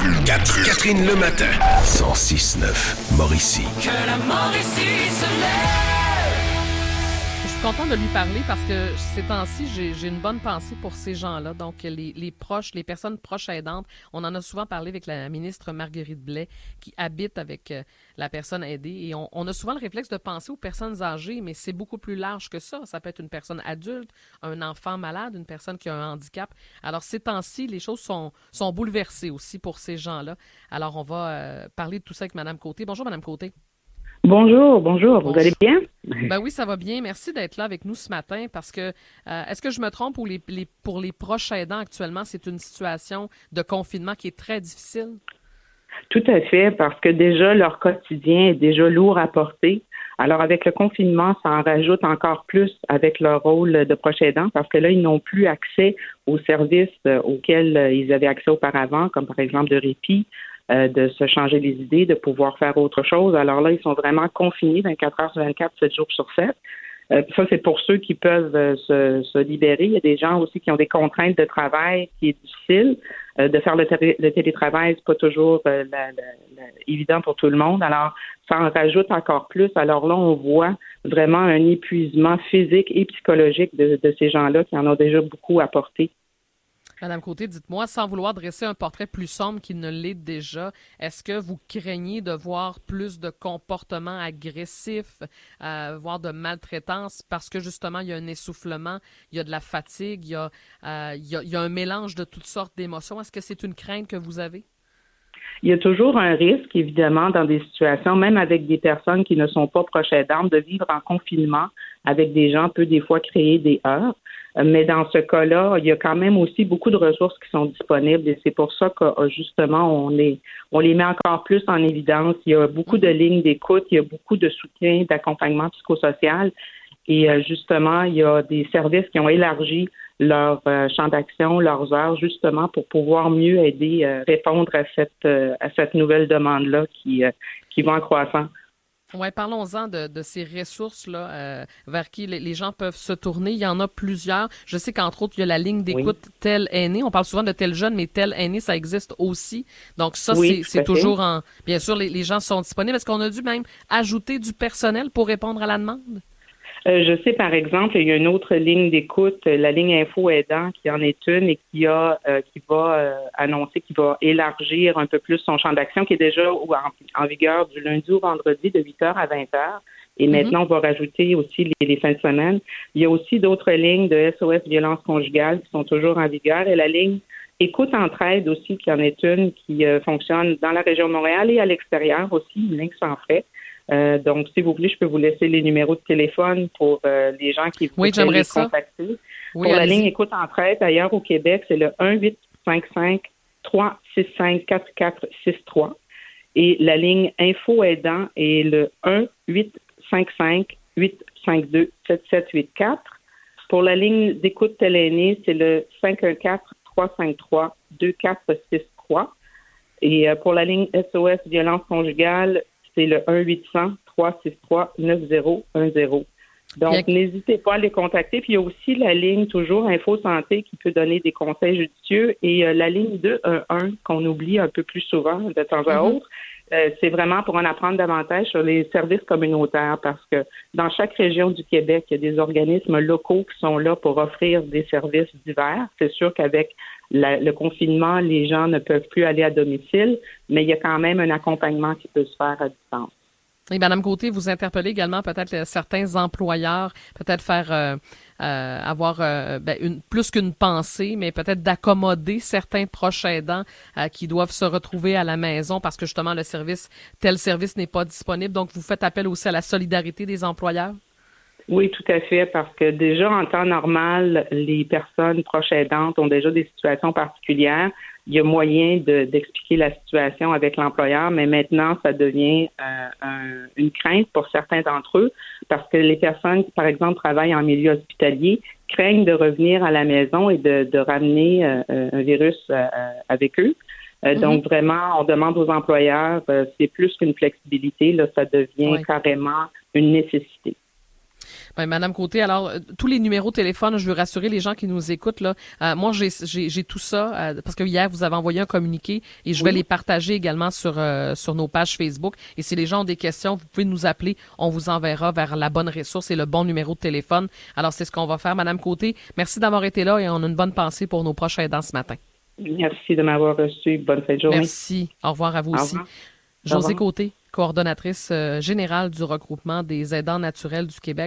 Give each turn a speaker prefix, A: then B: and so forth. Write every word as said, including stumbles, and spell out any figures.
A: Catherine, Catherine le matin. cent six neuf Mauricie.
B: Que la Mauricie se lève.
C: Je suis contente de lui parler parce que ces temps-ci, j'ai, j'ai une bonne pensée pour ces gens-là. Donc, les, les proches, les personnes proches aidantes, on en a souvent parlé avec la ministre Marguerite Blais qui habite avec euh, la personne aidée. Et on, on a souvent le réflexe de penser aux personnes âgées, mais c'est beaucoup plus large que ça. Ça peut être une personne adulte, un enfant malade, une personne qui a un handicap. Alors, ces temps-ci, les choses sont, sont bouleversées aussi pour ces gens-là. Alors, on va euh, parler de tout ça avec Mme Côté. Bonjour, Mme Côté.
D: Bonjour, bonjour, vous allez bien?
C: Ben oui, ça va bien. Merci d'être là avec nous ce matin parce que, euh, est-ce que je me trompe, pour les, les, pour les proches aidants actuellement, c'est une situation de confinement qui est très difficile?
D: Tout à fait, parce que déjà, leur quotidien est déjà lourd à porter. Alors, avec le confinement, ça en rajoute encore plus avec leur rôle de proche aidant parce que là, ils n'ont plus accès aux services euh, auxquels euh, ils avaient accès auparavant, comme par exemple de répit, Euh, de se changer les idées, de pouvoir faire autre chose. Alors là, ils sont vraiment confinés vingt-quatre heures sur vingt-quatre, sept jours sur sept. Euh, ça, c'est pour ceux qui peuvent euh, se, se libérer. Il y a des gens aussi qui ont des contraintes de travail qui est difficile. Euh, de faire le, té- le télétravail, c'est pas toujours euh, la, la, la, évident pour tout le monde. Alors, ça en rajoute encore plus. Alors là, on voit vraiment un épuisement physique et psychologique de, de ces gens-là qui en ont déjà beaucoup apporté.
C: Madame Côté, dites-moi, sans vouloir dresser un portrait plus sombre qu'il ne l'est déjà, est-ce que vous craignez de voir plus de comportements agressifs, euh, voire de maltraitance, parce que justement, il y a un essoufflement, il y a de la fatigue, il y a, euh, il y a, il y a un mélange de toutes sortes d'émotions. Est-ce que c'est une crainte que vous avez?
D: Il y a toujours un risque, évidemment, dans des situations, même avec des personnes qui ne sont pas proches aidantes, de vivre en confinement avec des gens peut des fois créer des heurts. Mais dans ce cas-là, il y a quand même aussi beaucoup de ressources qui sont disponibles et c'est pour ça que justement, on les, on les met encore plus en évidence. Il y a beaucoup de lignes d'écoute, il y a beaucoup de soutien, d'accompagnement psychosocial et justement, il y a des services qui ont élargi leur euh, champ d'action, leurs heures, justement pour pouvoir mieux aider, euh, répondre à cette euh, à cette nouvelle demande-là qui, euh, qui va en croissant.
C: Oui, parlons-en de, de ces ressources-là euh, vers qui les, les gens peuvent se tourner. Il y en a plusieurs. Je sais qu'entre autres, il y a la ligne d'écoute oui. Tel aîné. On parle souvent de tel jeune, mais tel aîné, ça existe aussi. Donc ça,
D: oui,
C: c'est, c'est toujours en... Bien sûr, les, les gens sont disponibles. Est-ce qu'on a dû même ajouter du personnel pour répondre à la demande?
D: Euh, je sais, par exemple, il y a une autre ligne d'écoute, la ligne Info Aidant, qui en est une et qui a, euh, qui va euh, annoncer, qui va élargir un peu plus son champ d'action, qui est déjà en, en vigueur du lundi au vendredi de huit heures à vingt heures. Et mm-hmm. maintenant, on va rajouter aussi les, les fins de semaine. Il y a aussi d'autres lignes de S O S violence conjugale qui sont toujours en vigueur. Et la ligne Écoute Entraide aussi, qui en est une, qui euh, fonctionne dans la région de Montréal et à l'extérieur aussi, une ligne sans frais. Euh, donc, s'il vous plaît, je peux vous laisser les numéros de téléphone pour euh, les gens qui
C: oui,
D: voudraient les
C: ça.
D: contacter.
C: Oui,
D: pour la
C: allez-y.
D: ligne Écoute Entraide, ailleurs au Québec, c'est le un huit cinq cinq trois six cinq quatre quatre six trois. Et la ligne Info Aidant est le un huit cinq cinq huit cinq deux sept sept huit quatre. Pour la ligne d'écoute Tel aîné, c'est le cinq un quatre trois cinq trois deux quatre six trois. Et euh, pour la ligne S O S violence conjugale, c'est le un huit zéro zéro trois six trois neuf zéro un zéro. Donc, Bien... n'hésitez pas à les contacter. Puis, il y a aussi la ligne, toujours, Info Santé, qui peut donner des conseils judicieux. Et euh, la ligne deux un un, qu'on oublie un peu plus souvent, de temps à mm-hmm. autre, euh, c'est vraiment pour en apprendre davantage sur les services communautaires. Parce que dans chaque région du Québec, il y a des organismes locaux qui sont là pour offrir des services divers. C'est sûr qu'avec La, le confinement, les gens ne peuvent plus aller à domicile, mais il y a quand même un accompagnement qui peut se faire à distance.
C: Et Mme Côté, vous interpellez également peut-être certains employeurs, peut-être faire euh, euh, avoir euh, ben, une, plus qu'une pensée, mais peut-être d'accommoder certains proches aidants euh, qui doivent se retrouver à la maison parce que justement le service, tel service n'est pas disponible. Donc, vous faites appel aussi à la solidarité des employeurs?
D: Oui, tout à fait, parce que déjà en temps normal, les personnes proches aidantes ont déjà des situations particulières. Il y a moyen de, d'expliquer la situation avec l'employeur, mais maintenant, ça devient euh, un, une crainte pour certains d'entre eux, parce que les personnes qui, par exemple, travaillent en milieu hospitalier, craignent de revenir à la maison et de, de ramener euh, un virus euh, avec eux. Euh, mm-hmm. Donc, vraiment, on demande aux employeurs, euh, c'est plus qu'une flexibilité, là, ça devient oui. carrément une nécessité.
C: Oui, Madame Côté, alors, euh, tous les numéros de téléphone, je veux rassurer les gens qui nous écoutent, là. Euh, moi, j'ai, j'ai, j'ai tout ça, euh, parce que hier, vous avez envoyé un communiqué et je vais
D: Oui.
C: les partager également sur, euh, sur nos pages Facebook. Et si les gens ont des questions, vous pouvez nous appeler. On vous enverra vers la bonne ressource et le bon numéro de téléphone. Alors, c'est ce qu'on va faire, Madame Côté. Merci d'avoir été là et on a une bonne pensée pour nos proches aidants ce matin.
D: Merci de m'avoir reçu. Bonne fin de journée.
C: Merci. Au revoir à vous
D: Au
C: aussi.
D: revoir.
C: Josée
D: Au revoir.
C: Côté, coordonnatrice euh, générale du regroupement des aidants naturels du Québec.